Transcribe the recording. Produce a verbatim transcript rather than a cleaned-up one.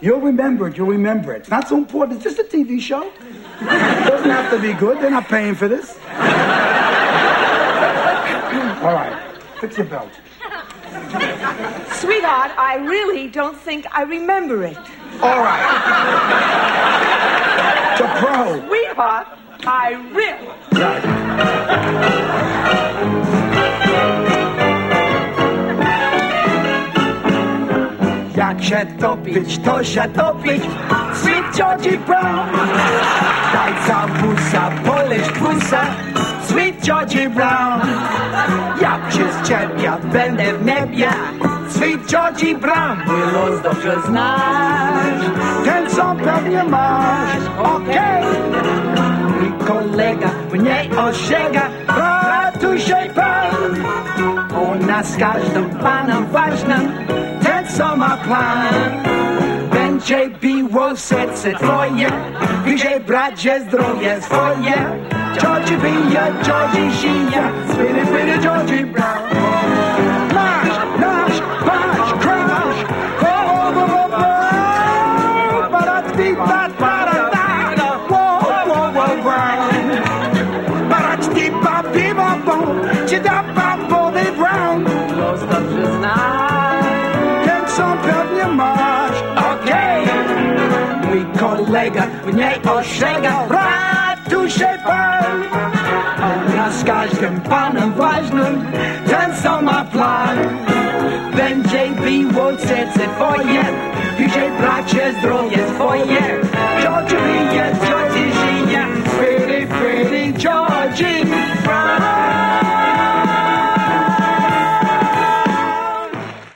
You'll remember it, you'll remember it. It's not so important, it's just a T V show. It doesn't have to be good, they're not paying for this. All right, fix your belt. Sweetheart, I really don't think I remember it. All right. It's a pro. Sweetheart, I really... Right. Jak się topić, to się topić, Sweet Georgie Brown. Daj za busa, poleć busa, Sweet Georgie Brown. Ja przez ciebie będę w niebie, Sweet Georgie Brown. Mój los dobrze znasz, ten co pewnie masz, okej. Okay. Mój kolega mnie ostrzega, ratuj się pan. U nas każdym panem ważnym, ten co ma plan. Będzie biło serce twoje, bliżej bracie zdrowie swoje. Georgie bije, Georgie żyje, Sweetie, Sweetie Georgie Brown. Nasz, nasz, wasz crash, oh, oh, oh, oh, baratki, bat, barata, oh, oh, oh, brown. Baratki, bat, biba, bom, ci da, bat, body brown. Los dobrze znasz, ten co pewnie masz, okej. Okay. Mój kolega mnie ostrzega, ratuj się pan. U nas każdym panem ważnym, ten co ma plan. Będzie biło serce twoje, bliżej bracie zdrowie twoje. Georgie bije, Georgie żyje, Pretty, pretty Georgie.